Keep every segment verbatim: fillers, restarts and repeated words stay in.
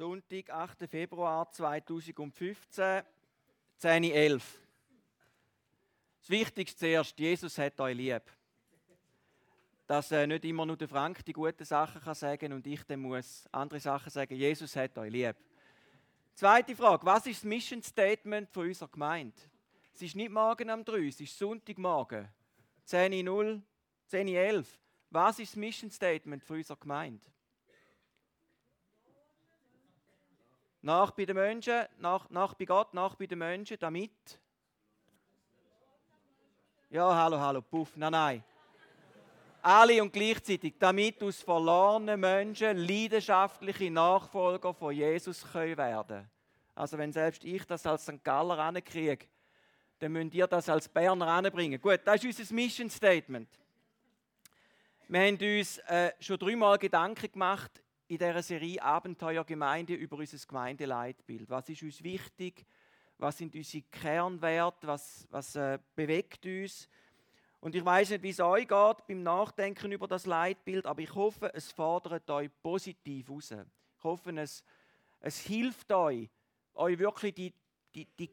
Sonntag, achter Februar zweitausendfünfzehn, zehn Uhr elf. Das Wichtigste zuerst, Jesus hat euch lieb. Dass äh, nicht immer nur der Frank die guten Sachen kann sagen und ich dann muss andere Sachen sagen. Jesus hat euch lieb. Zweite Frage, was ist das Mission Statement von unserer Gemeinde? Es ist nicht morgen um drei, es ist Sonntagmorgen, zehn Uhr null, zehn Uhr elf. Was ist das Mission Statement von unserer Gemeinde? Nach bei den Menschen, nach, nach bei Gott, nach bei den Menschen, damit. Ja, hallo, hallo, puff, nein, nein. Alle und gleichzeitig, damit aus verlorenen Menschen leidenschaftliche Nachfolger von Jesus können werden. Also wenn selbst ich das als Sankt Galler rankriege, dann müsst ihr das als Berner ranbringen. Gut, das ist unser Mission Statement. Wir haben uns äh, schon dreimal Gedanken gemacht in dieser Serie Abenteuergemeinde über unser Gemeindeleitbild. Was ist uns wichtig? Was sind unsere Kernwerte? Was, was äh, bewegt uns? Und ich weiss nicht, wie es euch geht beim Nachdenken über das Leitbild, aber ich hoffe, es fordert euch positiv raus. Ich hoffe, es, es hilft euch, euch wirklich die, die, die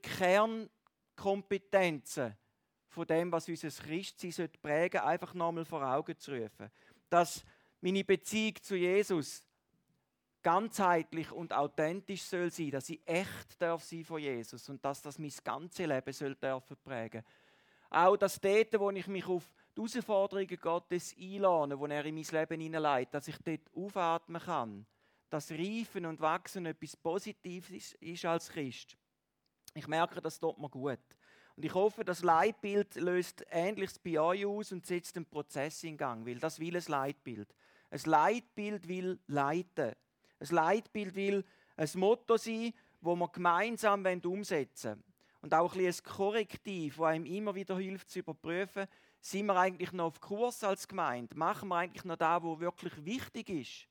Kernkompetenzen von dem, was unser Christsein prägen sollte, einfach nochmal vor Augen zu rufen. Dass meine Beziehung zu Jesus ganzheitlich und authentisch soll sein, dass ich echt darf sein von Jesus und dass das mein ganzes Leben soll dürfen prägen. Auch dass dort, wo ich mich auf die Herausforderungen Gottes einlade, wo er in mein Leben hineinleitet, dass ich dort aufatmen kann, dass Reifen und Wachsen etwas Positives ist als Christ. Ich merke, das tut mir gut. Und ich hoffe, das Leitbild löst Ähnliches bei euch aus und setzt den Prozess in Gang, weil das will ein Leitbild. Ein Leitbild will leiten. Ein Leitbild will ein Motto sein, das wir gemeinsam umsetzen wollen. Und auch ein, ein Korrektiv, das einem immer wieder hilft zu überprüfen, sind wir eigentlich noch auf Kurs als Gemeinde? Machen wir eigentlich noch das, was wirklich wichtig ist?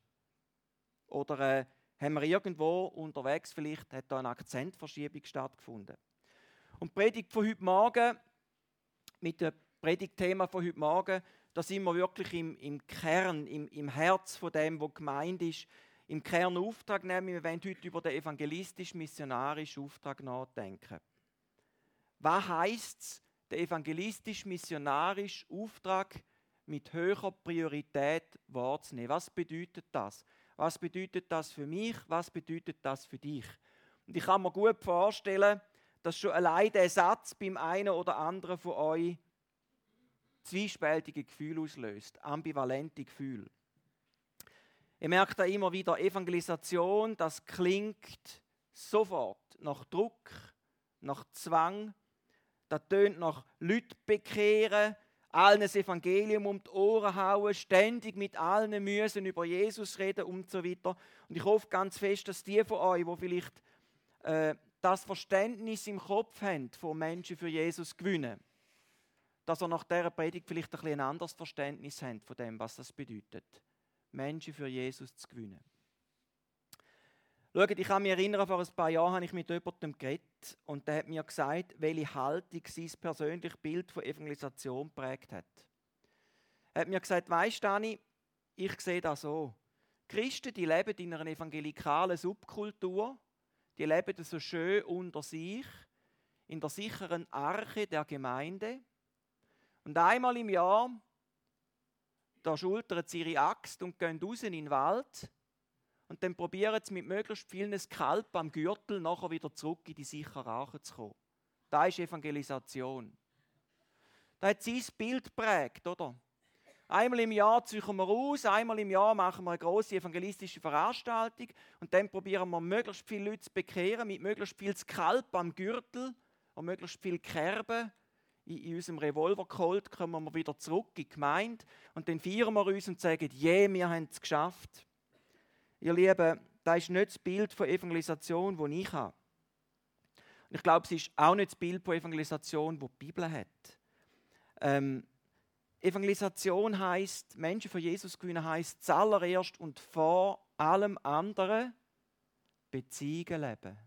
Oder äh, haben wir irgendwo unterwegs, vielleicht hat da eine Akzentverschiebung stattgefunden? Und die Predigt von heute Morgen, mit dem Predigtthema von heute Morgen, da sind wir wirklich im, im Kern, im, im Herz von dem, was gemeint ist, im Kernauftrag nehmen. Wir wollen heute über den evangelistisch-missionarischen Auftrag nachdenken. Was heisst es, den evangelistisch-missionarischen Auftrag mit höherer Priorität wahrzunehmen? Was bedeutet das? Was bedeutet das für mich? Was bedeutet das für dich? Und ich kann mir gut vorstellen, dass schon allein der Satz beim einen oder anderen von euch zwiespältige Gefühle auslöst, ambivalente Gefühle. Ihr merkt da immer wieder, Evangelisation, das klingt sofort nach Druck, nach Zwang, das tönt nach Leute bekehren, allen das Evangelium um die Ohren hauen, ständig mit allen müssen über Jesus reden und so weiter. Und ich hoffe ganz fest, dass die von euch, die vielleicht äh, das Verständnis im Kopf haben, von Menschen für Jesus gewinnen, dass ihr nach dieser Predigt vielleicht ein, ein anderes Verständnis habt von dem, was das bedeutet, Menschen für Jesus zu gewinnen. Schaut, ich kann mich erinnern, vor ein paar Jahren habe ich mit jemandem geredet und der hat mir gesagt, welche Haltung sein persönliches Bild von Evangelisation geprägt hat. Er hat mir gesagt, weisst du, Dani, ich sehe das so. Christen, die leben in einer evangelikalen Subkultur, die leben so schön unter sich, in der sicheren Arche der Gemeinde. Und einmal im Jahr, da schultern sie ihre Axt und gehen raus in den Wald. Und dann probieren sie mit möglichst vielen Skalp am Gürtel nachher wieder zurück in die sichere Arche zu kommen. Das ist Evangelisation. Das hat sein Bild geprägt, oder? Einmal im Jahr ziehen wir raus, einmal im Jahr machen wir eine grosse evangelistische Veranstaltung und dann probieren wir möglichst viele Leute zu bekehren, mit möglichst viel Skalp am Gürtel und möglichst viel Kerben. In, in unserem Revolvercolt kommen wir wieder zurück in die Gemeinde und dann feiern wir uns und sagen, je, yeah, wir haben es geschafft. Ihr Lieben, das ist nicht das Bild von Evangelisation, das ich habe. Und ich glaube, es ist auch nicht das Bild von Evangelisation, das die Bibel hat. Ähm, Evangelisation heisst, Menschen für Jesus gewinnen, heisst zuallererst und vor allem anderen Beziehungen leben.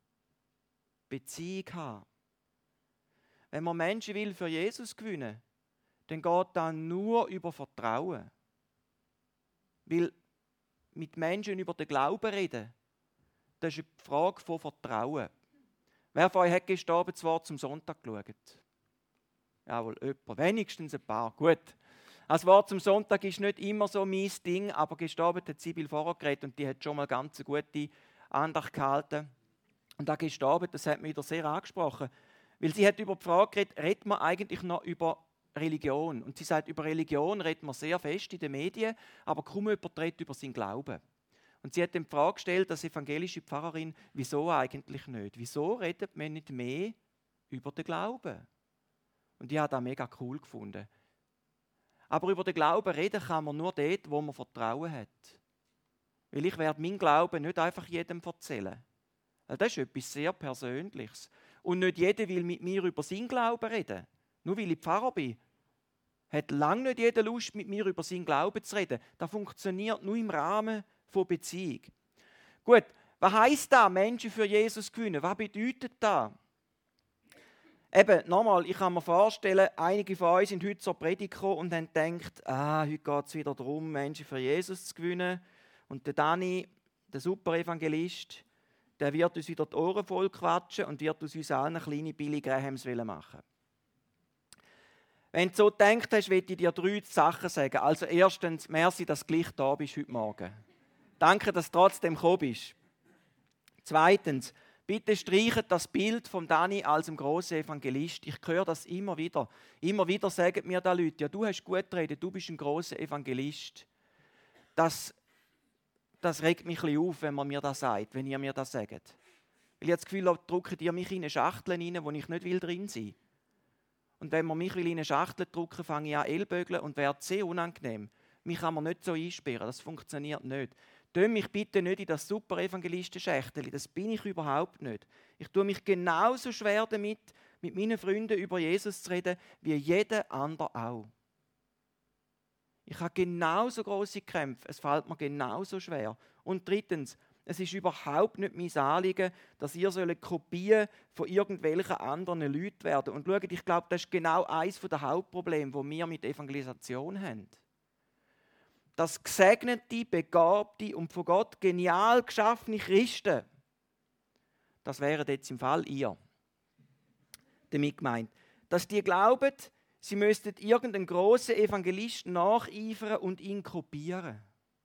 Beziehung haben. Wenn man Menschen will für Jesus gewinnen, dann geht das nur über Vertrauen. Weil mit Menschen über den Glauben reden, Das ist eine Frage von Vertrauen. Wer von euch hat gestern Abend das Wort zum Sonntag geschaut? Jawohl, jemand. Wenigstens ein paar. Gut. Das Wort zum Sonntag ist nicht immer so mein Ding, aber gestern Abend hat Sibyl vorher geredet und die hat schon mal ganz eine gute Andacht gehalten. Und das gestern Abend, das hat mich wieder sehr angesprochen. Weil sie hat über die Frage geredet, redet man eigentlich noch über Religion? Und sie sagt, über Religion redet man sehr fest in den Medien, aber kaum jemand redet über seinen Glauben. Und sie hat dann die Frage gestellt, als evangelische Pfarrerin, wieso eigentlich nicht? Wieso redet man nicht mehr über den Glauben? Und ich habe das mega cool gefunden. Aber über den Glauben reden kann man nur dort, wo man Vertrauen hat. Weil ich werde meinen Glauben nicht einfach jedem erzählen. Das ist etwas sehr Persönliches. Und nicht jeder will mit mir über seinen Glauben reden. Nur weil ich Pfarrer bin, hat lange nicht jeder Lust, mit mir über seinen Glauben zu reden. Das funktioniert nur im Rahmen von Beziehung. Gut, was heisst das, Menschen für Jesus gewinnen? Was bedeutet das? Eben, nochmal, ich kann mir vorstellen, einige von euch sind heute zur Predigt gekommen und haben gedacht, ah, heute geht es wieder darum, Menschen für Jesus zu gewinnen. Und der Dani, der Super-Evangelist, der wird uns wieder die Ohren voll quatschen und wird aus uns allen kleine Billy Grahams machen. Wenn du so gedacht hast, möchte ich dir drei Sachen sagen. Also erstens, merci, dass du gleich da bist heute Morgen. Danke, dass du trotzdem gekommen bist. Zweitens, bitte streichet das Bild von Dani als einem grossen Evangelist. Ich höre das immer wieder. Immer wieder sagen mir da Leute, ja, du hast gut geredet, du bist ein grosser Evangelist. Das, das regt mich ein bisschen auf, wenn man mir das sagt, wenn ihr mir das sagt. Weil ich habe das Gefühl, da drückt ihr mich in eine Schachtel rein, wo ich nicht will drin sein will. Und wenn man mich in eine Schachtel drücken will, fange ich an Ellbögeln und werde sehr unangenehm. Mich kann man nicht so einsperren, das funktioniert nicht. Tue mich bitte nicht in das Super-Evangelisten-Schächtchen, das bin ich überhaupt nicht. Ich tue mich genauso schwer damit, mit meinen Freunden über Jesus zu reden, wie jeder andere auch. Ich habe genauso grosse Kämpfe, es fällt mir genauso schwer. Und drittens, es ist überhaupt nicht mein Anliegen, dass ihr Kopien von irgendwelchen anderen Leuten werden. Und schaut, ich glaube, das ist genau eines der Hauptprobleme, die wir mit Evangelisation haben. Dass gesegnete, begabte und von Gott genial geschaffene Christen, das wären jetzt im Fall ihr, damit gemeint, dass die glauben, sie müssten irgendeinen grossen Evangelisten nacheifern und ihn kopieren.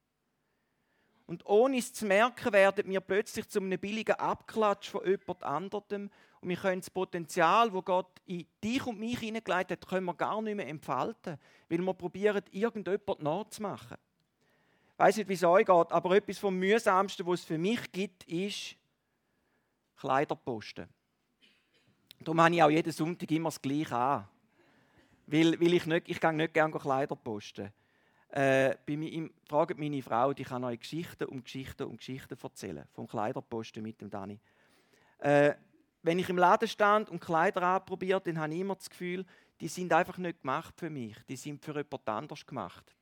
Und ohne es zu merken, werden wir plötzlich zu einem billigen Abklatsch von jemand anderem und wir können das Potenzial, das Gott in dich und mich hineingelegt hat, können wir gar nicht mehr entfalten, weil wir probieren, irgendjemand nachzumachen. Ich weiss nicht, wie es euch geht, aber etwas vom Mühsamsten, was es für mich gibt, ist Kleiderposten. Darum habe ich auch jeden Sonntag immer das Gleiche an. Weil, weil ich nicht, ich gehe nicht gerne Kleider posten. Äh, bei mir, fragt meine Frau, die kann euch Geschichten um Geschichten um Geschichten erzählen. Vom Kleiderposten mit dem Dani. Äh, wenn ich im Laden stand und Kleider anprobiert, dann habe ich immer das Gefühl, die sind einfach nicht gemacht für mich. Die sind für jemand anderes gemacht.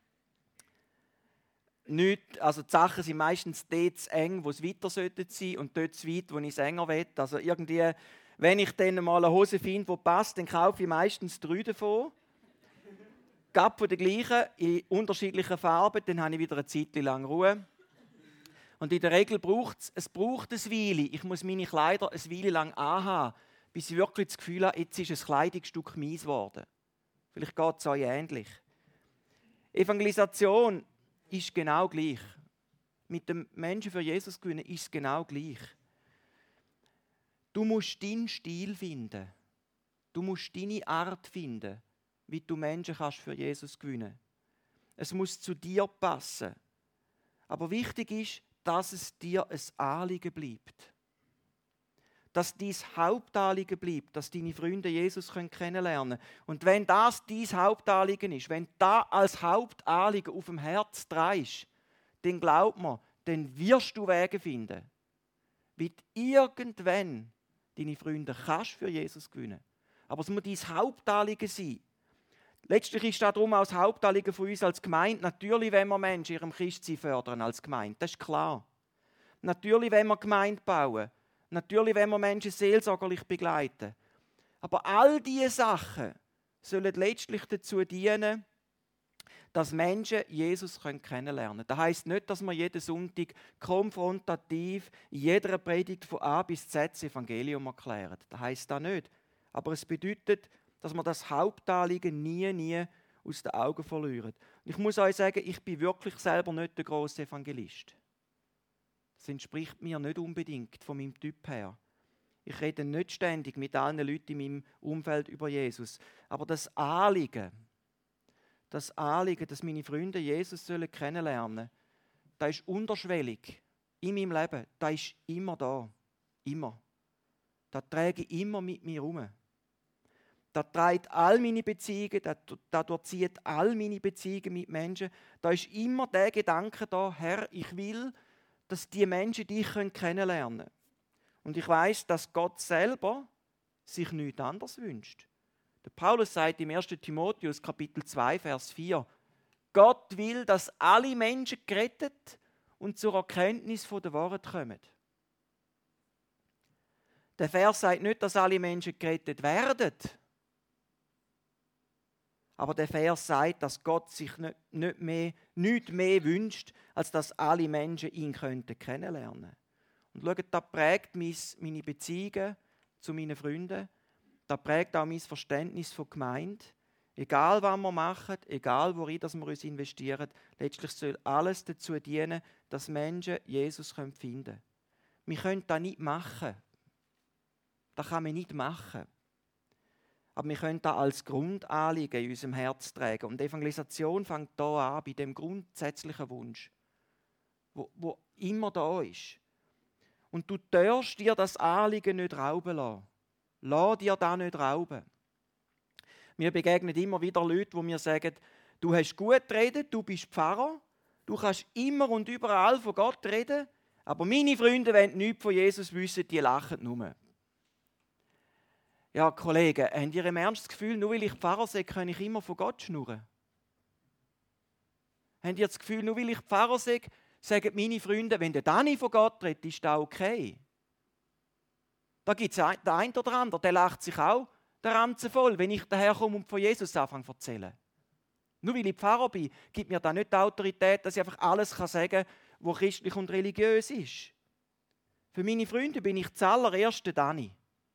Nicht, also die Sachen sind meistens dort zu eng, wo es weiter sein sollten und dort zu weit, wo ich es enger will. Also irgendwie, wenn ich dann mal eine Hose finde, die passt, dann kaufe ich meistens drei davon. Gab von der gleichen, in unterschiedlichen Farben, dann habe ich wieder eine Zeit lang Ruhe. Und in der Regel braucht es, es braucht eine Weile. Ich muss meine Kleider eine Weile lang anhaben, bis ich wirklich das Gefühl habe, jetzt ist ein Kleidungsstück meins geworden. Vielleicht geht es euch ähnlich. Evangelisation ist genau gleich. Mit dem Menschen für Jesus gewinnen ist es genau gleich. Du musst deinen Stil finden. Du musst deine Art finden, wie du Menschen kannst für Jesus gewinnen. Es muss zu dir passen. Aber wichtig ist, dass es dir ein Anliegen bleibt. Dass dein Hauptanliegen bleibt, dass deine Freunde Jesus kennenlernen können. Und wenn das dein Hauptanliegen ist, wenn das als Hauptanliegen auf dem Herz trägst, dann glaub mir, dann wirst du Wege finden, wie du irgendwann deine Freunde kannst für Jesus gewinnen. Aber es muss dein Hauptanliegen sein. Letztlich ist das darum auch das Hauptanliegen von uns als Gemeinde. Natürlich wollen wir Menschen ihrem Christsein fördern als Gemeinde, das ist klar. Natürlich wollen wir Gemeinde bauen. Natürlich wollen wir Menschen seelsorgerlich begleiten. Aber all diese Sachen sollen letztlich dazu dienen, dass Menschen Jesus kennenlernen können. Das heisst nicht, dass wir jeden Sonntag konfrontativ in jeder Predigt von A bis Z das Evangelium erklären. Das heisst das nicht. Aber es bedeutet, dass wir das Hauptanliegen nie, nie aus den Augen verlieren. Und ich muss euch sagen, ich bin wirklich selber nicht der grosse Evangelist. Das entspricht mir nicht unbedingt von meinem Typ her. Ich rede nicht ständig mit allen Leuten in meinem Umfeld über Jesus. Aber das Anliegen, das Anliegen, dass meine Freunde Jesus sollen kennenlernen, das ist unterschwellig in meinem Leben. Das ist immer da. Immer. Das trage ich immer mit mir herum. Das trägt all meine Beziehungen, das, das durchzieht all meine Beziehungen mit Menschen. Da ist immer der Gedanke da, Herr, ich will, dass die Menschen dich kennenlernen können. Und ich weiß, dass Gott selber sich nichts anderes wünscht. Der Paulus sagt im ersten Timotheus Kapitel zwei, Vers vier, Gott will, dass alle Menschen gerettet und zur Erkenntnis von der Wahrheit kommen. Der Vers sagt nicht, dass alle Menschen gerettet werden. Aber der Vers sagt, dass Gott sich nicht, nicht mehr, nichts mehr wünscht, als dass alle Menschen ihn könnten kennenlernen. Und schaut, das prägt meine Beziehungen zu meinen Freunden. Das prägt auch mein Verständnis von Gemeinde. Egal, was wir machen, egal, worin wir uns investieren, letztlich soll alles dazu dienen, dass Menschen Jesus finden können. Wir können das nicht machen. Das kann man nicht machen. Aber wir können das als Grundanliegen in unserem Herz tragen. Und die Evangelisation fängt hier an, bei dem grundsätzlichen Wunsch, wo, wo immer da ist. Und du darfst dir das Anliegen nicht rauben lassen. Lass dir das nicht rauben. Mir begegnen immer wieder Leute, die mir sagen, du hast gut geredet, du bist Pfarrer, du kannst immer und überall von Gott reden, aber meine Freunde, wenn nichts von Jesus wissen, die lachen nur. Ja, Kollegen, habt ihr im Ernst das Gefühl, nur weil ich Pfarrer sei, kann ich immer von Gott schnurren? Habt ihr das Gefühl, nur weil ich Pfarrer sei, sagen meine Freunde, wenn der Dani von Gott redet, ist das okay? Da gibt es den einen oder anderen, der lacht sich auch der Ranzen voll, wenn ich daherkomme und von Jesus anfange zu erzählen. Nur weil ich Pfarrer bin, gibt mir das nicht die Autorität, dass ich einfach alles sagen kann, was christlich und religiös ist. Für meine Freunde bin ich zuallererst Dani.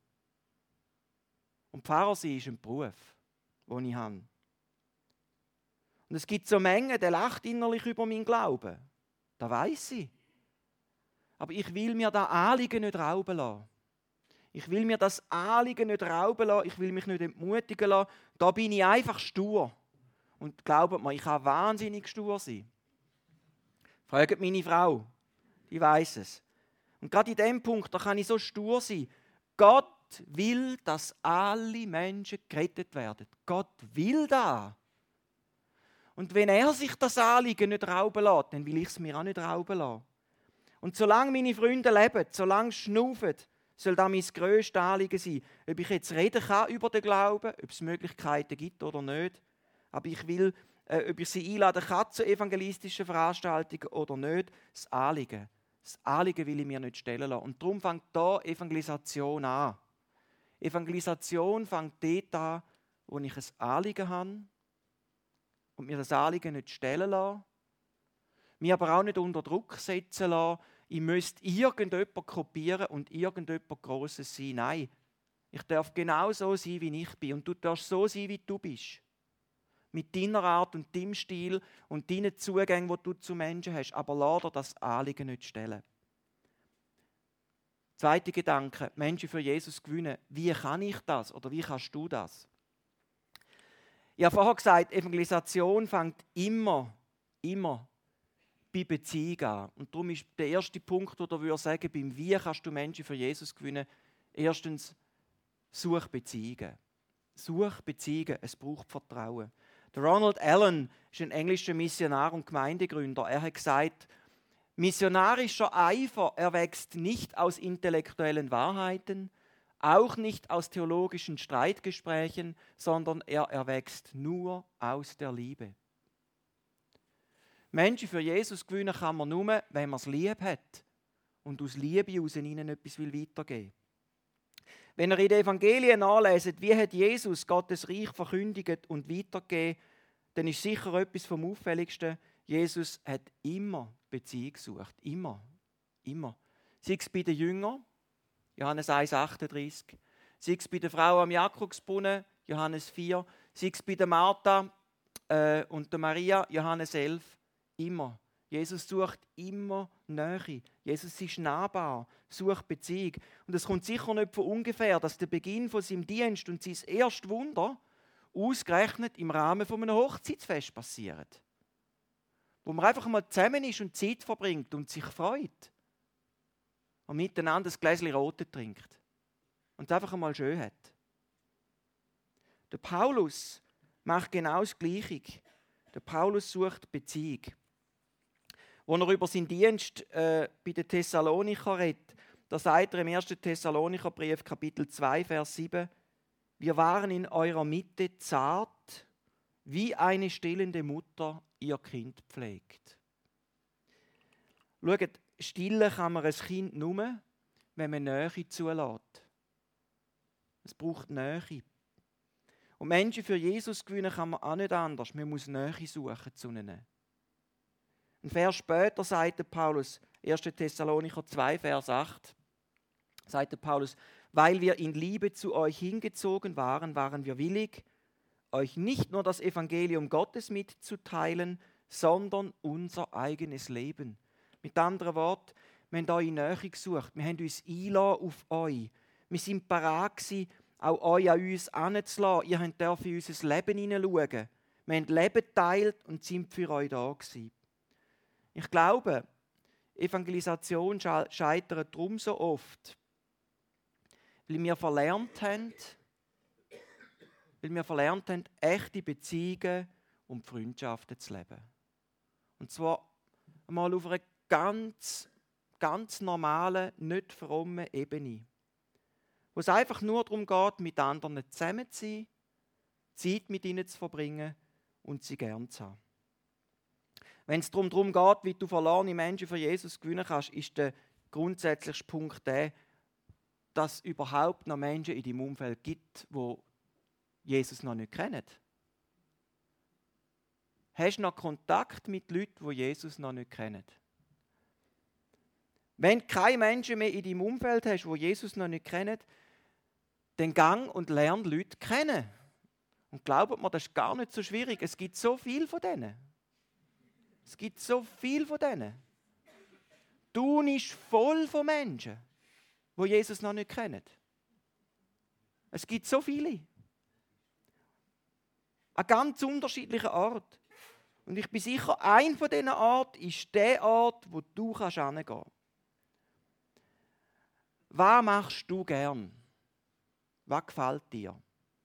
Und Pfarrer sein ist ein Beruf, den ich habe. Und es gibt so Mengen, der lacht innerlich über meinen Glauben. Das weiss ich. Aber ich will mir das Anliegen nicht rauben lassen. Ich will mir das Anliegen nicht rauben lassen. Ich will mich nicht entmutigen lassen. Da bin ich einfach stur. Und glaubt mir, ich kann wahnsinnig stur sein. Fragt meine Frau. Die weiss es. Und gerade in dem Punkt, da kann ich so stur sein. Gott will, dass alle Menschen gerettet werden. Gott will das. Und wenn er sich das Anliegen nicht rauben lässt, dann will ich es mir auch nicht rauben lassen. Und solange meine Freunde leben, solange sie schnaufen, soll das mein grösstes Anliegen sein. Ob ich jetzt reden kann über den Glauben, ob es Möglichkeiten gibt oder nicht. Aber ich will, äh, ob ich sie einladen kann zu evangelistischen Veranstaltungen oder nicht, das Anliegen. Das Anliegen will ich mir nicht stellen lassen. Und darum fängt da Evangelisation an. Evangelisation fängt dort an, wo ich ein Anliegen habe und mir das Anliegen nicht stellen lassen, mich aber auch nicht unter Druck setzen lassen, ich müsste irgendjemanden kopieren und irgendjemand Grosses sein. Nein, ich darf genau so sein, wie ich bin. Und du darfst so sein, wie du bist. Mit deiner Art und deinem Stil und deinen Zugängen, die du zu Menschen hast. Aber lass dir das Anliegen nicht stellen. Zweiter Gedanke, Menschen für Jesus gewinnen. Wie kann ich das oder wie kannst du das? Ich habe vorher gesagt, Evangelisation fängt immer, immer bei Beziehung an. Und darum ist der erste Punkt, den ich sagen würde, beim Wie kannst du Menschen für Jesus gewinnen, erstens, such Beziehungen. Such Beziehungen, es braucht Vertrauen. Der Ronald Allen ist ein englischer Missionar und Gemeindegründer. Er hat gesagt, missionarischer Eifer erwächst nicht aus intellektuellen Wahrheiten, auch nicht aus theologischen Streitgesprächen, sondern er erwächst nur aus der Liebe. Menschen für Jesus gewinnen kann man nur, wenn man es lieb hat und aus Liebe aus ihnen etwas weitergeben will. Wenn ihr in den Evangelien nachleset, wie hat Jesus Gottes Reich verkündigt und weitergegeben, dann ist sicher etwas vom Auffälligsten, Jesus hat immer Beziehung gesucht. Immer. Immer. Sei es bei den Jüngern, Johannes eins achtunddreißig. Sei es bei der Frau am Jakobsbrunnen, Johannes vier. Sei es bei der Martha äh, und der Maria, Johannes elf. Immer. Jesus sucht immer Nähe. Jesus ist nahbar, sucht Beziehung. Und es kommt sicher nicht von ungefähr, dass der Beginn von seinem Dienst und sein erstes Wunder ausgerechnet im Rahmen von einem Hochzeitsfest passiert. Wo man einfach mal zusammen ist und Zeit verbringt und sich freut. Und miteinander ein Gläschen Rote trinkt. Und es einfach einmal schön hat. Der Paulus macht genau das Gleiche. Der Paulus sucht Beziehung. Als er über seinen Dienst äh, bei den Thessalonicher redet, da sagt er im ersten Thessalonicherbrief, Kapitel zwei, Vers sieben, wir waren in eurer Mitte zart, wie eine stillende Mutter ihr Kind pflegt. Schaut, stillen kann man ein Kind nur, wenn man Nähe zulässt. Es braucht Nähe. Und Menschen für Jesus gewinnen kann man auch nicht anders. Man muss Nähe suchen zu ihnen. Ein Vers später sagt der Paulus, erster Thessalonicher zwei, Vers acht, sagt der Paulus, weil wir in Liebe zu euch hingezogen waren, waren wir willig, euch nicht nur das Evangelium Gottes mitzuteilen, sondern unser eigenes Leben. Mit anderen Worten, wir haben eure Nähe gesucht, wir haben uns eingeladen auf euch. Wir sind bereit gewesen, auch euch an uns heranzulassen. Ihr dürft in unser Leben hineinschauen. Wir haben Leben geteilt und sind für euch da gewesen. Ich glaube, Evangelisation scheitert darum so oft, weil wir verlernt haben, weil wir verlernt haben, echte Beziehungen und Freundschaften zu leben. Und zwar einmal auf einer ganz, ganz normalen, nicht frommen Ebene. Wo es einfach nur darum geht, mit anderen zusammen zu sein, Zeit mit ihnen zu verbringen und sie gern zu haben. Wenn es darum geht, wie du verlorene Menschen für Jesus gewinnen kannst, ist der grundsätzliche Punkt der, dass es überhaupt noch Menschen in deinem Umfeld gibt, die Jesus noch nicht kennen. Hast du noch Kontakt mit Leuten, die Jesus noch nicht kennen? Wenn du keine Menschen mehr in deinem Umfeld hast, die Jesus noch nicht kennen, dann gang und lern Leute kennen. Und glaubt mir, das ist gar nicht so schwierig. Es gibt so viel von denen. Es gibt so viel von denen. Thun ist voll von Menschen, die Jesus noch nicht kennen. Es gibt so viele. An ganz unterschiedlichen Orten. Und ich bin sicher, ein von diesen Orten ist der Ort, wo du hingehen kannst. Was machst du gern? Was gefällt dir?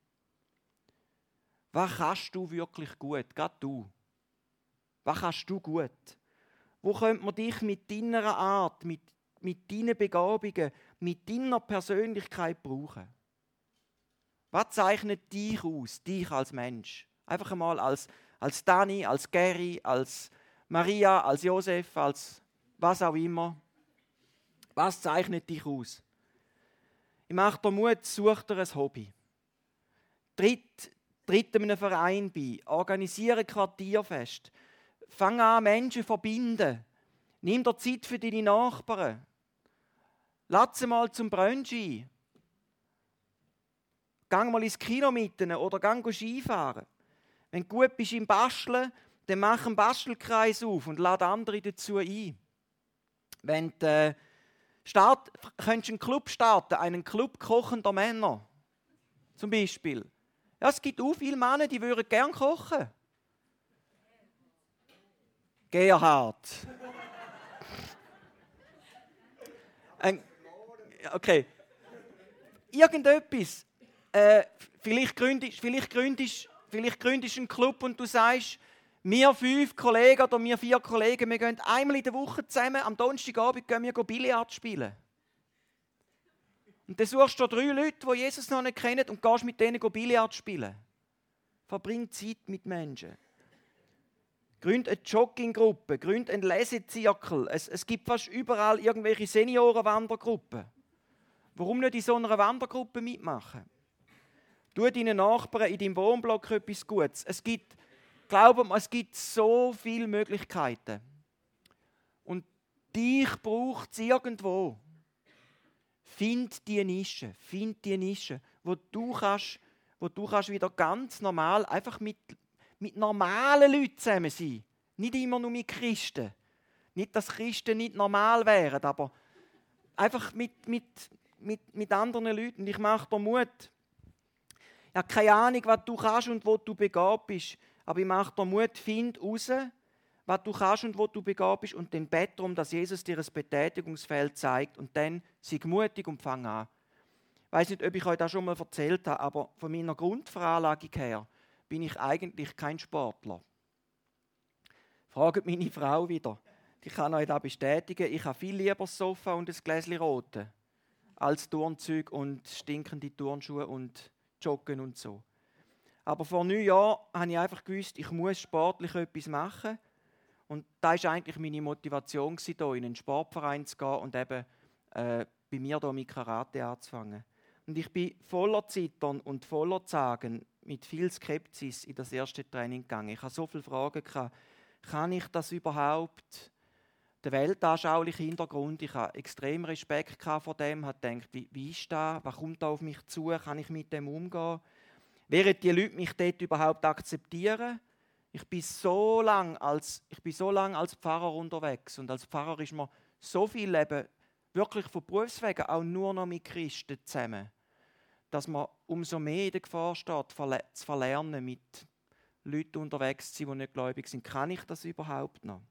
Was kannst du wirklich gut? Gerade du. Was kannst du gut? Wo könnte man dich mit deiner Art, mit, mit deinen Begabungen, mit deiner Persönlichkeit brauchen? Was zeichnet dich aus, dich als Mensch? Einfach einmal als, als Dani, als Gary, als Maria, als Josef, als was auch immer. Was zeichnet dich aus? Ich mache dir Mut, such dir ein Hobby. Tritt, tritt einem Verein bei, organisiere Quartierfest. Fang an, Menschen zu verbinden. Nimm dir Zeit für deine Nachbarn. Lass sie mal zum Brunch ein. Gang mal ins Kino mit ihnen oder gang Skifahren. Wenn du gut bist im Basteln, dann mach einen Bastelkreis auf und lade andere dazu ein. Wenn du äh, start, könntest du einen Club starten, einen Club kochender Männer. Zum Beispiel. Ja, es gibt auch viele Männer, die würden gerne kochen. Gerhard. Ein, okay. Irgendetwas. Äh, vielleicht gründest vielleicht gründest, vielleicht gründest einen Club und du sagst, wir fünf Kollegen oder wir vier Kollegen, wir gehen einmal in der Woche zusammen, am Donnerstagabend gehen wir Billard spielen. Und dann suchst du drei Leute, die Jesus noch nicht kennen und gehst mit denen Billard spielen. Verbring Zeit mit Menschen. Gründ eine Jogginggruppe, gründ einen Lesezirkel. Es, es gibt fast überall irgendwelche Seniorenwandergruppen. Warum nicht in so einer Wandergruppe mitmachen? Tu deinen Nachbarn in deinem Wohnblock etwas Gutes. Es gibt Glaubt mir, es gibt so viele Möglichkeiten. Und dich braucht es irgendwo. Find die Nische, find die Nische, wo du kannst, wo du kannst wieder ganz normal, einfach mit, mit normalen Leuten zusammen sein. Nicht immer nur mit Christen. Nicht, dass Christen nicht normal wären, aber einfach mit, mit, mit, mit anderen Leuten. Und ich mache dir Mut. Ich habe keine Ahnung, was du kannst und wo du begabt bist. Aber ich mache dir Mut, find raus, was du kannst und wo du begabt bist. Und dann bete darum, dass Jesus dir ein Betätigungsfeld zeigt. Und dann sei mutig und fang an. Ich weiß nicht, ob ich euch das schon mal erzählt habe, aber von meiner Grundveranlagung her bin ich eigentlich kein Sportler. Fragt meine Frau wieder. Ich kann euch das bestätigen. Ich habe viel lieber das Sofa und ein Gläschen Rote als Turnzeug und stinkende Turnschuhe und Joggen und so. Aber vor neun Jahren habe ich einfach gewusst, ich muss sportlich etwas machen. Und das war eigentlich meine Motivation, hier in einen Sportverein zu gehen und eben äh, bei mir hier mit Karate anzufangen. Und ich bin voller Zittern und voller Zagen, mit viel Skepsis in das erste Training gegangen. Ich hatte so viele Fragen. Kann ich das überhaupt? Der weltanschauliche Hintergrund, ich hatte extrem Respekt vor dem, habe gedacht, wie, wie ist das? Was kommt da auf mich zu? Kann ich mit dem umgehen? Werden die Leute mich dort überhaupt akzeptieren? Ich bin so lange als, ich bin so lang als Pfarrer unterwegs und als Pfarrer ist mir so viel Leben wirklich von Berufswegen auch nur noch mit Christen zusammen, dass man umso mehr in der Gefahr steht, zu verlernen, mit Leuten unterwegs zu sein, die nicht gläubig sind. Kann ich das überhaupt noch?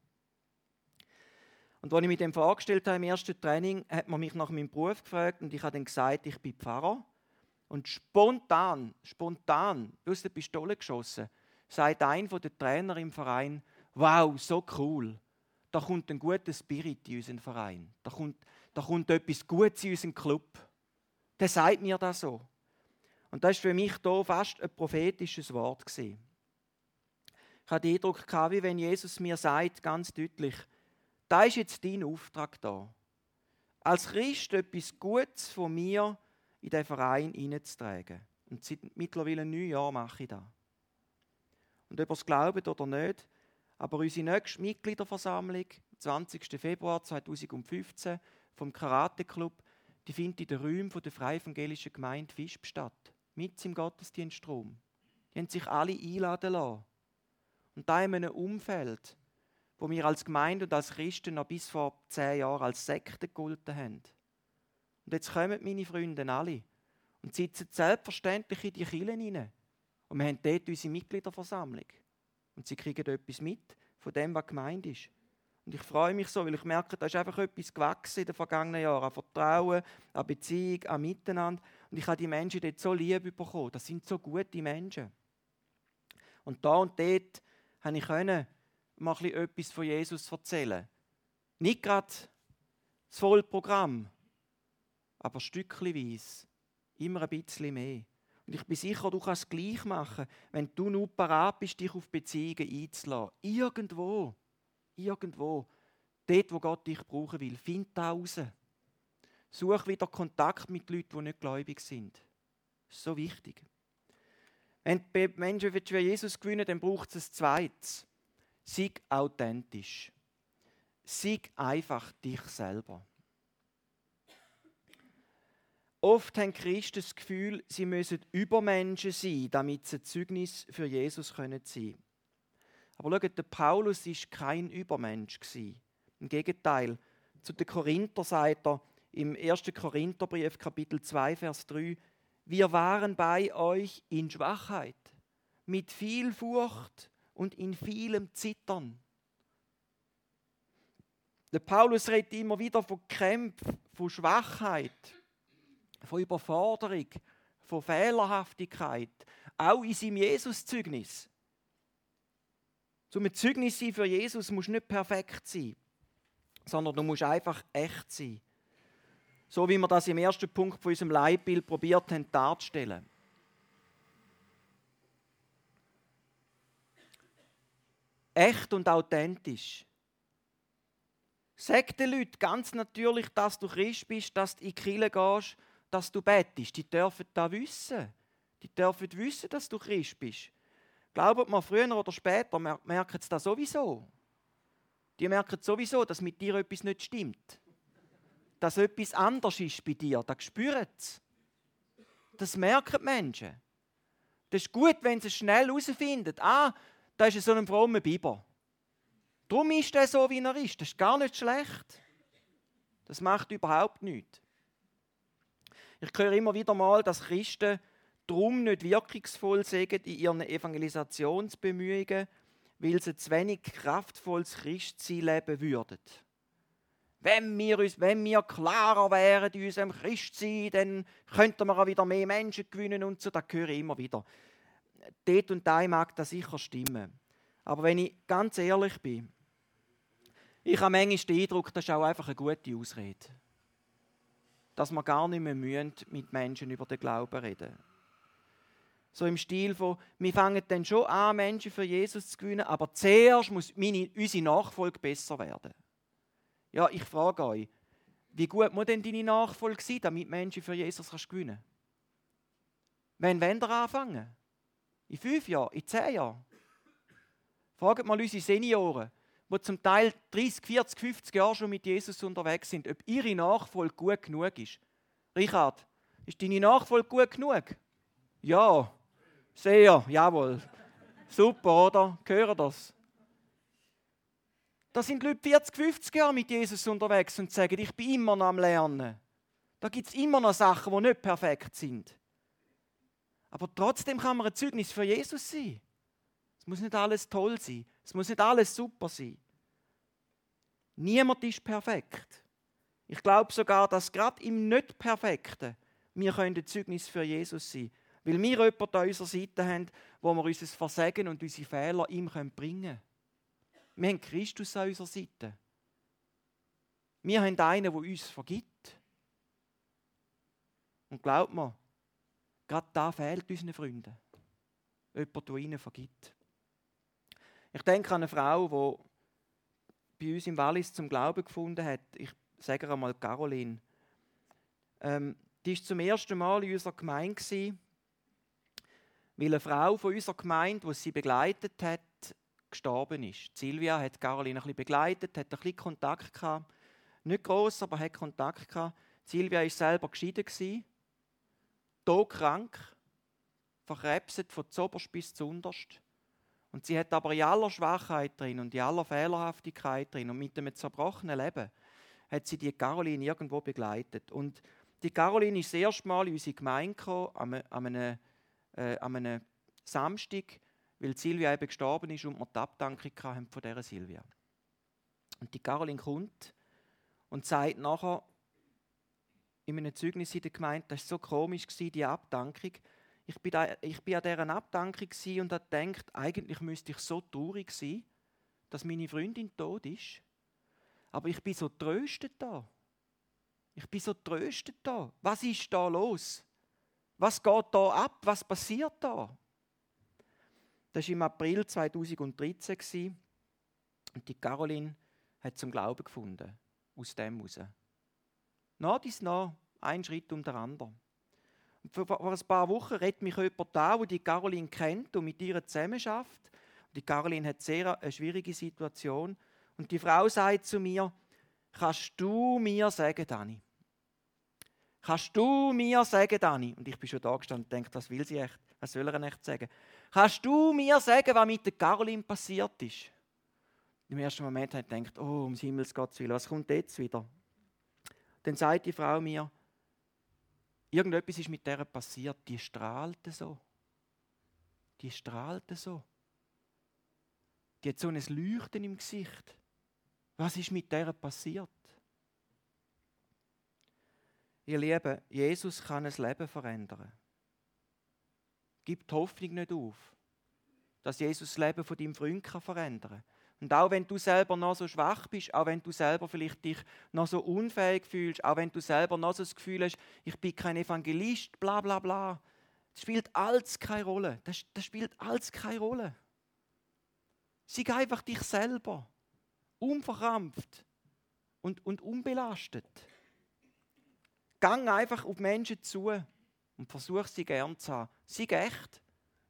Und als ich mich dem vorgestellt habe im ersten Training, hat man mich nach meinem Beruf gefragt und ich habe dann gesagt, ich bin Pfarrer. Und spontan, spontan, aus der Pistole geschossen, sagt einer der Trainer im Verein, wow, so cool, da kommt ein guter Spirit in unseren Verein, da kommt, da kommt etwas Gutes in unseren Club. Der sagt mir das so. Und das war für mich hier fast ein prophetisches Wort gewesen. Ich hatte den Eindruck, wie wenn Jesus mir sagt, ganz deutlich, da ist jetzt dein Auftrag da. Als Christ etwas Gutes von mir in diesen Verein hineinzutragen. Und seit mittlerweile neun Jahren mache ich das. Und ob ihr es glaubt oder nicht, aber unsere nächste Mitgliederversammlung, zwanzigsten Februar zweitausendfünfzehn, vom Karate Club, die findet in den Räumen der Freien Evangelischen Gemeinde Visp statt. Mit im Gottesdienstraum. Die haben sich alle einladen lassen. Und da in einem Umfeld, wo wir als Gemeinde und als Christen noch bis vor zehn Jahren als Sekte gegolten haben. Und jetzt kommen meine Freunde alle und sitzen selbstverständlich in die Kirchen hinein. Und wir haben dort unsere Mitgliederversammlung. Und sie kriegen etwas mit von dem, was gemeint ist. Und ich freue mich so, weil ich merke, da ist einfach etwas gewachsen in den vergangenen Jahren. An Vertrauen, an Beziehung, an Miteinander. Und ich habe die Menschen dort so lieb bekommen. Das sind so gute Menschen. Und da und dort konnte ich können, mal ein bisschen etwas von Jesus erzählen. Nicht gerade das Vollprogramm, aber stückchenweise. Immer ein bisschen mehr. Und ich bin sicher, du kannst es gleich machen, wenn du nur parat bist, dich auf Beziehungen einzulassen. Irgendwo, irgendwo, dort, wo Gott dich brauchen will, find da raus. Such wieder Kontakt mit Leuten, die nicht gläubig sind. Das ist so wichtig. Wenn die Menschen für Jesus gewinnen, dann braucht es ein Zweites. Sei authentisch. Sei einfach dich selber. Oft haben Christen das Gefühl, sie müssen Übermenschen sein, damit sie ein Zeugnis für Jesus sein können. Aber schaut, der Paulus war kein Übermensch. Im Gegenteil, zu den Korinther sagt er im ersten Korintherbrief, Kapitel zwei, Vers drei, wir waren bei euch in Schwachheit, mit viel Furcht und in vielem Zittern. Der Paulus redet immer wieder von Kämpfen, von Schwachheit, von Überforderung, von Fehlerhaftigkeit, auch in seinem Jesus-Zeugnis. Zum ein Zeugnis sein für Jesus musst du nicht perfekt sein, sondern du musst einfach echt sein. So wie wir das im ersten Punkt von unserem Leitbild probiert haben darzustellen. Echt und authentisch. Sag den Leuten ganz natürlich, dass du Christ bist, dass du in die Kirche gehst, dass du betest. Die dürfen das wissen. Die dürfen wissen, dass du Christ bist. Ich Glaubt mir, früher oder später merken sie das sowieso. Die merken sowieso, dass mit dir etwas nicht stimmt. Dass etwas anders ist bei dir. Das spüren sie. Das merken die Menschen. Das ist gut, wenn sie schnell herausfinden, ah, da ist so ein frommer Biber. Darum ist er so, wie er ist. Das ist gar nicht schlecht. Das macht überhaupt nichts. Ich höre immer wieder mal, dass Christen darum nicht wirkungsvoll sind in ihren Evangelisationsbemühungen, weil sie zu wenig kraftvolles Christsein leben würden. Wenn wir, uns, wenn wir klarer wären in unserem Christsein, dann könnten wir auch wieder mehr Menschen gewinnen und so. Das höre ich immer wieder. Dort und da mag das sicher stimmen. Aber wenn ich ganz ehrlich bin, ich habe manchmal den Eindruck, das ist auch einfach eine gute Ausrede. Dass wir gar nicht mehr müssen mit Menschen über den Glauben reden. So im Stil von, wir fangen dann schon an, Menschen für Jesus zu gewinnen, aber zuerst muss meine, unsere Nachfolge besser werden. Ja, ich frage euch, wie gut muss denn deine Nachfolge sein, damit Menschen für Jesus kannst gewinnen kannst? Wann wollt ihr anfangen? In fünf Jahren? In zehn Jahren? Fragt mal unsere Senioren, die zum Teil dreißig, vierzig, fünfzig Jahre schon mit Jesus unterwegs sind, ob ihre Nachfolge gut genug ist. Richard, ist deine Nachfolge gut genug? Ja, sehr, jawohl. Super, oder? Hören das? Da sind Leute vierzig, fünfzig Jahre mit Jesus unterwegs und sagen, ich bin immer noch am Lernen. Da gibt es immer noch Sachen, die nicht perfekt sind. Aber trotzdem kann man ein Zeugnis für Jesus sein. Es muss nicht alles toll sein. Es muss nicht alles super sein. Niemand ist perfekt. Ich glaube sogar, dass gerade im Nicht-Perfekten wir ein Zeugnis für Jesus sein können. Weil wir jemanden an unserer Seite haben, wo wir unser Versagen und unsere Fehler ihm bringen können. Wir haben Christus an unserer Seite. Wir haben einen, der uns vergibt. Und glaubt mir, gerade da fehlt unseren Freunden. Jemand, der ihnen vergibt. Ich denke an eine Frau, die bei uns im Wallis zum Glauben gefunden hat. Ich sage ihr einmal Caroline. Ähm, die war zum ersten Mal in unserer Gemeinde gewesen, weil eine Frau von unserer Gemeinde, die sie begleitet hat, gestorben ist. Silvia hat Caroline ein bisschen begleitet, hat ein bisschen Kontakt gehabt. Nicht gross, aber hat Kontakt gehabt. Silvia war selber geschieden, todkrank, verkrebset von zuoberst bis zuunterst. Und sie hat aber in aller Schwachheit drin und in aller Fehlerhaftigkeit drin und mit einem zerbrochenen Leben hat sie die Caroline irgendwo begleitet. Und die Caroline ist das erste Mal in unsere Gemeinde gekommen, an einem, an einem, äh, an einem Samstag, weil Silvia eben gestorben ist und wir die Abdankung hatten von dieser Silvia. Und die Caroline kommt und sagt nachher in einem Zeugnis in der Gemeinde, das war so komisch, die Abdankung. Ich bin, da, ich bin an dieser Abdankung und habe gedacht, eigentlich müsste ich so traurig sein, dass meine Freundin tot ist. Aber ich bin so tröstet da. Ich bin so tröstet da. Was ist da los? Was geht da ab? Was passiert da? Das war im April zweitausenddreizehn und die Caroline hat zum Glauben gefunden. Aus dem heraus. Nach dies nach, ein Schritt um den anderen. Und vor ein paar Wochen redet mich jemand da, der die Caroline kennt und mit ihr zusammenarbeitet. Die Caroline hat sehr eine schwierige Situation. Und die Frau sagt zu mir, kannst du mir sagen, Dani? Kannst du mir sagen, Dani? Und ich bin schon da gestanden und denke, was will sie echt? Was soll er echt sagen? Kannst du mir sagen, was mit der Caroline passiert ist? Im ersten Moment habe ich gedacht, oh, um Himmels Gottes Willen, was kommt jetzt wieder? Dann sagt die Frau mir, irgendetwas ist mit der passiert, die strahlte so. Die strahlte so. Die hat so ein Leuchten im Gesicht. Was ist mit der passiert? Ihr Lieben, Jesus kann ein Leben verändern. Gib die Hoffnung nicht auf, dass Jesus das Leben von deinem Freund verändern kann. Und auch wenn du selber noch so schwach bist, auch wenn du selber vielleicht dich noch so unfähig fühlst, auch wenn du selber noch so das Gefühl hast, ich bin kein Evangelist, bla bla bla, das spielt alles keine Rolle. Das, das spielt alles keine Rolle. Sei einfach dich selber, unverkrampft und, und unbelastet. Gang einfach auf Menschen zu und versuch sie gern zu haben. Sei echt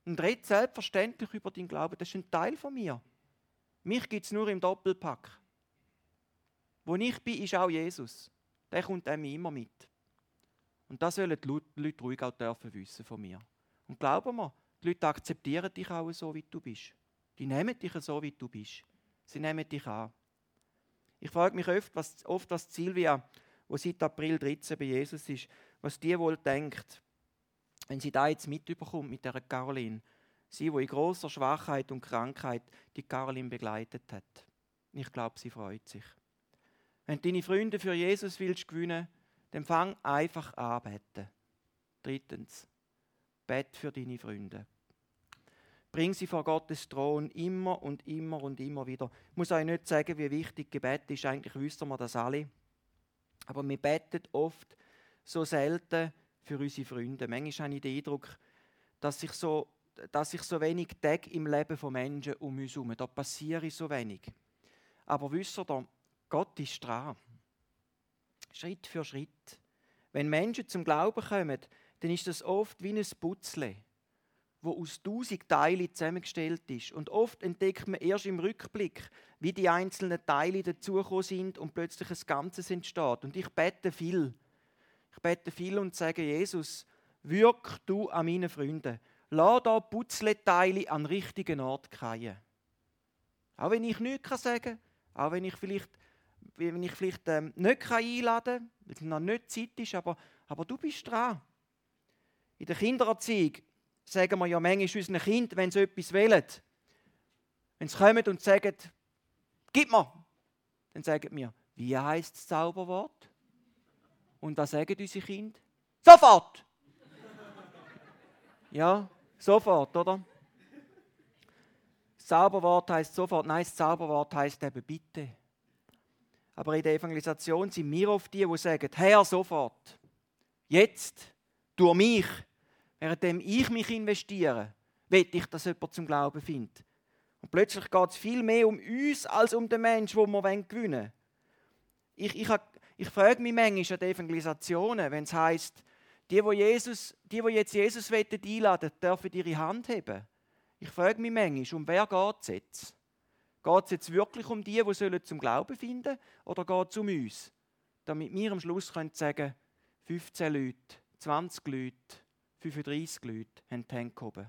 und red selbstverständlich über deinen Glauben. Das ist ein Teil von mir. Mich gibt es nur im Doppelpack. Wo ich bin, ist auch Jesus. Der kommt einem immer mit. Und das sollen die Leute ruhig auch dürfen wissen von mir. Und glauben wir, die Leute akzeptieren dich auch so, wie du bist. Die nehmen dich so, wie du bist. Sie nehmen dich an. Ich frage mich oft, was, oft, was Silvia, die seit April dreizehn bei Jesus ist, was die wohl denkt, wenn sie da jetzt mitbekommt mit der Caroline. Sie, die in grosser Schwachheit und Krankheit die Caroline begleitet hat. Ich glaube, sie freut sich. Wenn du deine Freunde für Jesus willst gewinnen, dann fang einfach an beten. Drittens, bet für deine Freunde. Bring sie vor Gottes Thron immer und immer und immer wieder. Ich muss euch nicht sagen, wie wichtig Gebet ist. Eigentlich wissen wir das alle. Aber wir beten oft so selten für unsere Freunde. Manchmal habe ich den Eindruck, dass sich so, dass sich so wenig Tage im Leben von Menschen um uns herum. Da passiert so wenig. Aber wisst ihr, Gott ist dran. Schritt für Schritt. Wenn Menschen zum Glauben kommen, dann ist das oft wie ein Puzzle, wo aus tausend Teilen zusammengestellt ist. Und oft entdeckt man erst im Rückblick, wie die einzelnen Teile dazugekommen sind und plötzlich ein Ganzes entsteht. Und ich bete viel. Ich bete viel und sage, Jesus, wirk du an meinen Freunden. Lass da Puzzleteile an den richtigen Ort fallen. Auch wenn ich nichts sagen kann, auch wenn ich vielleicht, wenn ich vielleicht ähm, nicht einladen kann, weil es noch nicht Zeit ist, aber, aber du bist dran. In der Kindererziehung sagen wir ja manchmal unseren Kindern, wenn sie etwas wollen, wenn sie kommen und sagen, gib mir, dann sagen wir, wie heisst das Zauberwort? Und was sagen unsere Kinder? Sofort! Ja, sofort, oder? Das Zauberwort heisst sofort, nein, das Zauberwort heisst eben bitte. Aber in der Evangelisation sind wir oft die, die sagen, Herr, sofort, jetzt, durch mich, währenddem ich mich investiere, will ich, dass jemand zum Glauben findet. Und plötzlich geht es viel mehr um uns, als um den Menschen, den wir gewinnen wollen. Ich, ich, ich frage mich manchmal an den Evangelisationen, wenn es heisst, die, die, Jesus, die, die jetzt Jesus einladen wollen, dürfen ihre Hand heben. Ich frage mich manchmal, um wer geht es jetzt? Geht es jetzt wirklich um die, die zum Glauben finden sollen, oder geht es um uns? Damit wir am Schluss können sagen, fünfzehn Leute, zwanzig Leute, fünfunddreissig Leute haben die Hände gehoben.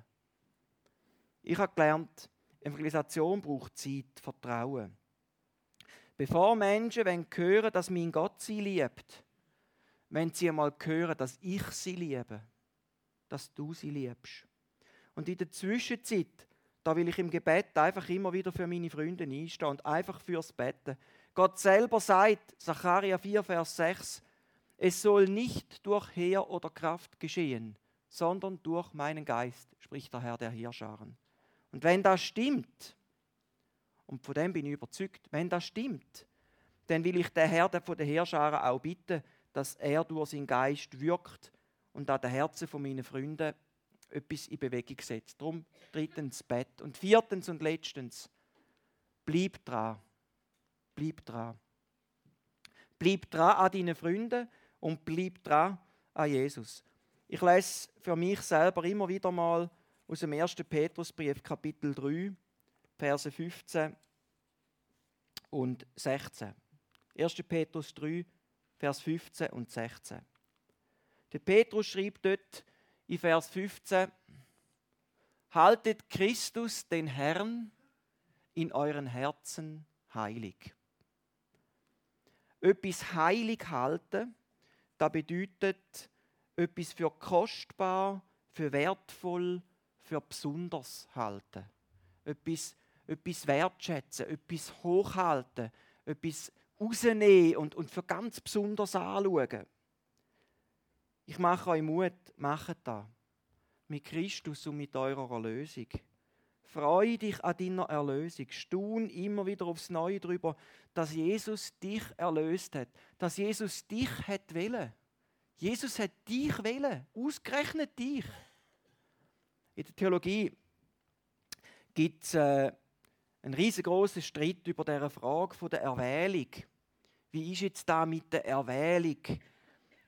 Ich habe gelernt, Evangelisation braucht Zeit, Vertrauen. Bevor Menschen hören wollen, dass mein Gott sie liebt, wenn sie einmal hören, dass ich sie liebe, dass du sie liebst. Und in der Zwischenzeit, da will ich im Gebet einfach immer wieder für meine Freunde einstehen und einfach fürs Betten. Gott selber sagt, Sacharja vier, Vers sechs, es soll nicht durch Heer oder Kraft geschehen, sondern durch meinen Geist, spricht der Herr der Heerscharen. Und wenn das stimmt, und von dem bin ich überzeugt, wenn das stimmt, dann will ich den Herr von der Heerscharen auch bitten, dass er durch seinen Geist wirkt und an den Herzen von meinen Freunden etwas in Bewegung setzt. Darum drittens Bett. Und viertens und letztens, bleib dran. Bleib dran. Bleib dran an deinen Freunden und bleib dran an Jesus. Ich lese für mich selber immer wieder mal aus dem ersten Petrusbrief, Kapitel drei, Verse fünfzehn und sechzehn. erster Petrus drei, Vers fünfzehn und sechzehn. Der Petrus schreibt dort in Vers fünfzehn, haltet Christus, den Herrn, in euren Herzen heilig. Etwas heilig halten, das bedeutet etwas für kostbar, für wertvoll, für besonders halten. Etwas, etwas wertschätzen, etwas hochhalten, etwas rausnehmen und, und für ganz besonders anschauen. Ich mache euch Mut, macht das. Mit Christus und mit eurer Erlösung. Freu dich an deiner Erlösung. Staun immer wieder aufs Neue darüber, dass Jesus dich erlöst hat. Dass Jesus dich hat wollen. Jesus hat dich wollen. Ausgerechnet dich. In der Theologie gibt es äh, einen riesengroßen Streit über diese Frage von der Erwählung. Wie ist jetzt da mit der Erwählung?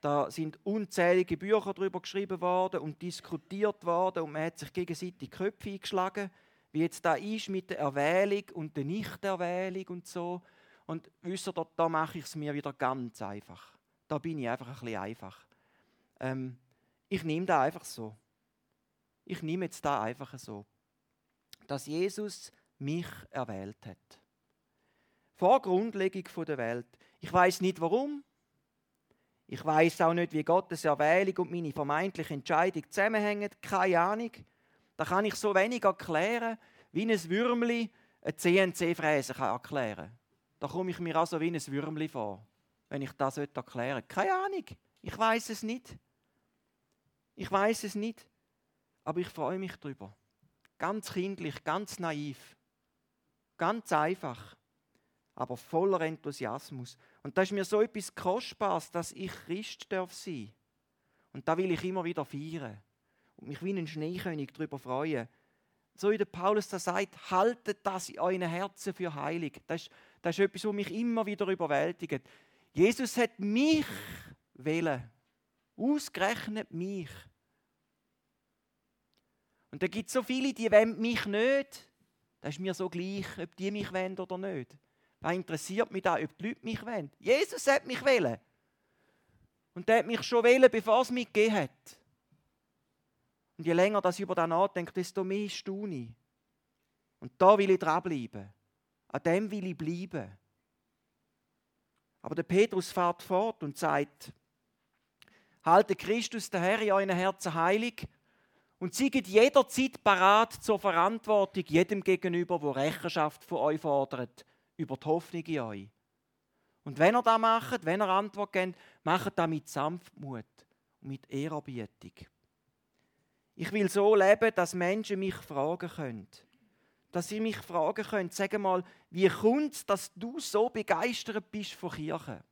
Da sind unzählige Bücher darüber geschrieben worden und diskutiert worden und man hat sich gegenseitig die Köpfe eingeschlagen, wie jetzt da ist mit der Erwählung und der Nichterwählung und so. Und wisst ihr, da, da mache ich es mir wieder ganz einfach. Da bin ich einfach ein bisschen einfach. Ähm, ich nehme da einfach so. Ich nehme jetzt da einfach so, dass Jesus mich erwählt hat. Vor Grundlegung der Welt. Ich weiß nicht warum. Ich weiß auch nicht, wie Gottes Erwählung und meine vermeintliche Entscheidung zusammenhängen. Keine Ahnung. Da kann ich so wenig erklären, wie ein Würmli eine C N C-Fräse erklären kann. Da komme ich mir also wie ein Würmli vor, wenn ich das erklären sollte. Keine Ahnung. Ich weiß es nicht. Ich weiß es nicht. Aber ich freue mich darüber. Ganz kindlich, ganz naiv. Ganz einfach. Aber voller Enthusiasmus. Und das ist mir so etwas Kostbares, dass ich Christ darf sein. Und da will ich immer wieder feiern. Und mich wie ein Schneekönig darüber freuen. So wie der Paulus da sagt, haltet das in euren Herzen für heilig. Das ist, das ist etwas, was mich immer wieder überwältigt. Jesus hat mich wählen. Ausgerechnet mich. Und da gibt es so viele, die wollen mich nicht. Das ist mir so gleich, ob die mich wollen oder nicht. Was interessiert mich da, ob die Leute mich wollen? Jesus hat mich wählen. Und der hat mich schon wählen, bevor es mich gegeben hat. Und je länger das über das nachdenke, desto mehr staune ich. Und da will ich dranbleiben. An dem will ich bleiben. Aber der Petrus fährt fort und sagt, haltet Christus, der Herr, in euren Herzen heilig und seid jederzeit parat zur Verantwortung jedem gegenüber, der Rechenschaft von euch fordert, über die Hoffnung in euch. Und wenn ihr das macht, wenn ihr Antwort gebt, macht das mit Sanftmut und mit Ehrerbietung. Ich will so leben, dass Menschen mich fragen können. Dass sie mich fragen können, sag mal, wie kommt es, dass du so begeistert bist von Kirche?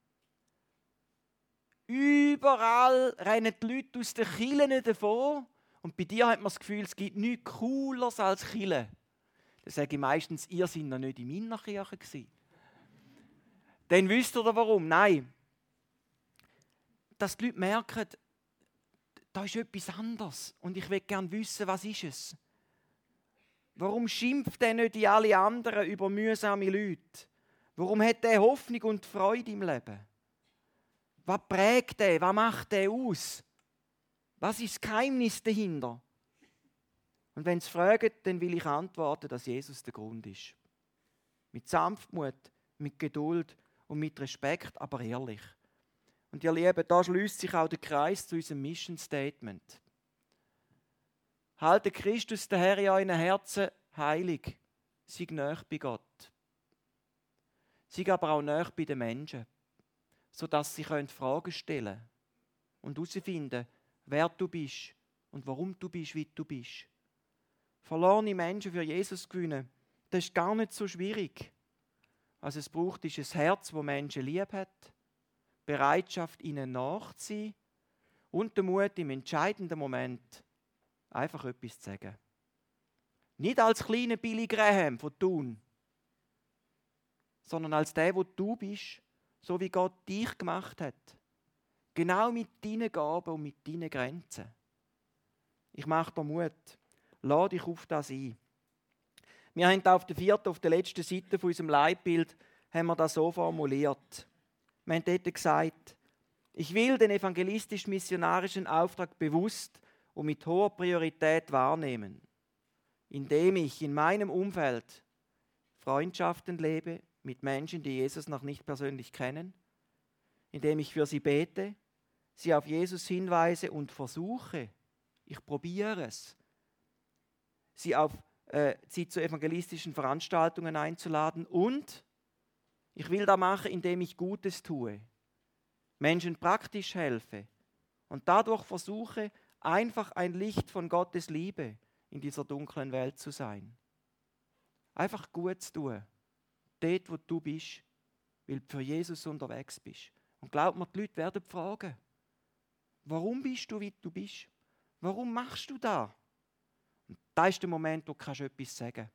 Überall rennen die Leute aus den Kirchen davon und bei dir hat man das Gefühl, es gibt nichts Cooleres als Kirche. Dann sage ich meistens, ihr seid noch nicht in meiner Kirche gewesen. Dann wisst ihr warum? Nein. Dass die Leute merken, da ist etwas anderes und ich will gerne wissen, was ist es? Warum schimpft er nicht die alle anderen über mühsame Leute? Warum hat er Hoffnung und Freude im Leben? Was prägt er? Was macht er aus? Was ist das Geheimnis dahinter? Und wenn sie fragen, dann will ich antworten, dass Jesus der Grund ist. Mit Sanftmut, mit Geduld und mit Respekt, aber ehrlich. Und ihr Lieben, da schließt sich auch der Kreis zu unserem Mission Statement. Halte Christus, der Herr, in euren Herzen heilig. Sei nahe bei Gott. Sei aber auch nahe bei den Menschen, sodass sie Fragen stellen können und herausfinden, wer du bist und warum du bist, wie du bist. Verlorene Menschen für Jesus gewinnen, das ist gar nicht so schwierig. Was es braucht, ist ein Herz, das Menschen lieb hat, Bereitschaft, ihnen nachzuziehen und der Mut, im entscheidenden Moment einfach etwas zu sagen. Nicht als kleiner Billy Graham von Thun, sondern als der, wo du bist, so wie Gott dich gemacht hat. Genau mit deinen Gaben und mit deinen Grenzen. Ich mache dir Mut. Lass dich auf das ein. Wir haben auf der vierten, auf der letzten Seite von unserem Leitbild, haben wir das so formuliert. Wir haben dort gesagt, ich will den evangelistisch-missionarischen Auftrag bewusst und mit hoher Priorität wahrnehmen, indem ich in meinem Umfeld Freundschaften lebe mit Menschen, die Jesus noch nicht persönlich kennen, indem ich für sie bete, sie auf Jesus hinweise und versuche, ich probiere es, sie, auf, äh, sie zu evangelistischen Veranstaltungen einzuladen und ich will das machen, indem ich Gutes tue, Menschen praktisch helfe und dadurch versuche, einfach ein Licht von Gottes Liebe in dieser dunklen Welt zu sein. Einfach gut zu tun, dort, wo du bist, weil du für Jesus unterwegs bist. Und glaub mir, die Leute werden fragen, warum bist du, wie du bist? Warum machst du das? Und das ist der Moment, wo du etwas sagen kannst.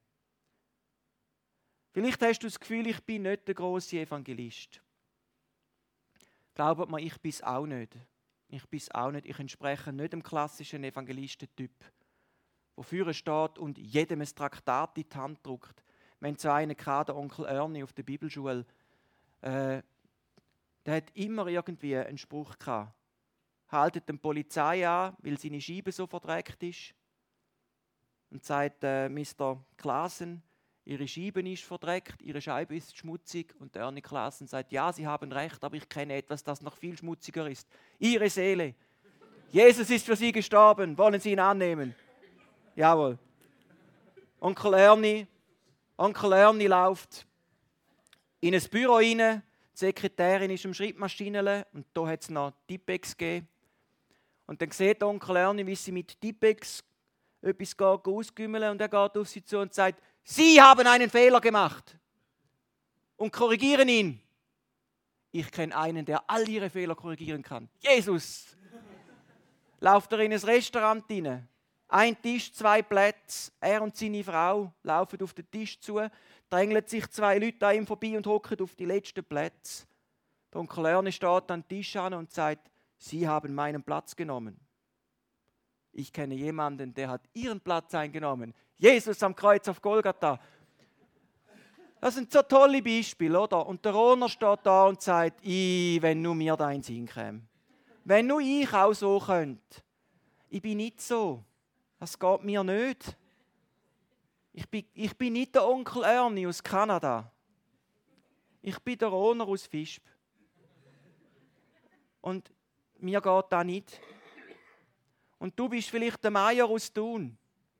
Vielleicht hast du das Gefühl, ich bin nicht der grosse Evangelist. Glaubt mir, ich bin es auch nicht. Ich bin es auch nicht. Ich entspreche nicht dem klassischen Evangelistentyp, der vorne steht und jedem ein Traktat in die Hand drückt. Wenn so einer kam, der Onkel Ernie auf der Bibelschule, äh, der hat immer irgendwie einen Spruch gehabt. Haltet die Polizei an, weil seine Scheibe so verdreckt ist. Und sagt äh, Mister Klaassen, Ihre Scheibe ist verdreckt, Ihre Scheibe ist schmutzig. Und der Ernie Klaassen sagt, ja, Sie haben recht, aber ich kenne etwas, das noch viel schmutziger ist. Ihre Seele. Jesus ist für Sie gestorben. Wollen Sie ihn annehmen? Jawohl. Onkel Ernie, Onkel Ernie läuft in ein Büro rein. Die Sekretärin ist am Schreibmaschinenle und da hat es noch Tippex gegeben. Und dann sieht Onkel Ernie, wie sie mit Tippex etwas ausgümmeln und er geht auf sie zu und sagt, Sie haben einen Fehler gemacht und korrigieren ihn. Ich kenne einen, der all ihre Fehler korrigieren kann. Jesus! Lauft er in ein Restaurant rein. Ein Tisch, zwei Plätze. Er und seine Frau laufen auf den Tisch zu, drängeln sich zwei Leute an ihm vorbei und hocken auf die letzten Plätze. Der Onkel Ernie steht an den Tisch an und sagt, Sie haben meinen Platz genommen. Ich kenne jemanden, der hat ihren Platz eingenommen. Jesus am Kreuz auf Golgatha. Das sind so tolle Beispiele, oder? Und der Roner steht da und sagt, I, wenn nur mir da eins hinkäme. Wenn nur ich auch so könnte. Ich bin nicht so. Das geht mir nicht. Ich bin, ich bin nicht der Onkel Ernie aus Kanada. Ich bin der Roner aus Visp. Und mir geht das nicht. Und du bist vielleicht der Meier aus Thun.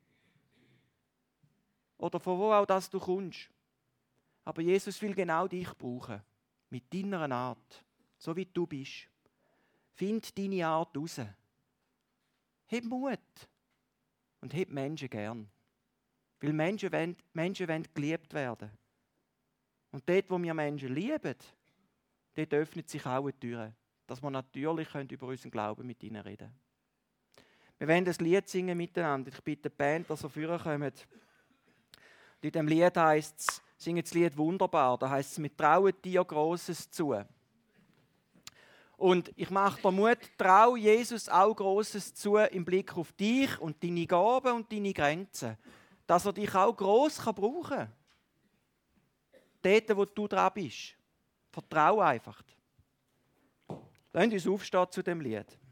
Oder von wo auch das du kommst. Aber Jesus will genau dich brauchen. Mit deiner Art. So wie du bist. Find deine Art raus. Hab Mut. Und hab Menschen gern. Weil Menschen wollen, Menschen wollen geliebt werden. Und dort, wo wir Menschen lieben, dort öffnet sich auch eine Tür. Dass wir natürlich über unseren Glauben mit ihnen reden können. Wir wollen das Lied singen miteinander. Ich bitte die Band, dass sie vorkommen. In diesem Lied heisst es, singen das Lied wunderbar. Da heisst es, wir trauen dir Grosses zu. Und ich mache dir Mut, trau Jesus auch Grosses zu im Blick auf dich und deine Gaben und deine Grenzen. Dass er dich auch gross brauchen kann. Dort, wo du dran bist. Vertrau einfach. Lasst uns aufstehen zu dem Lied.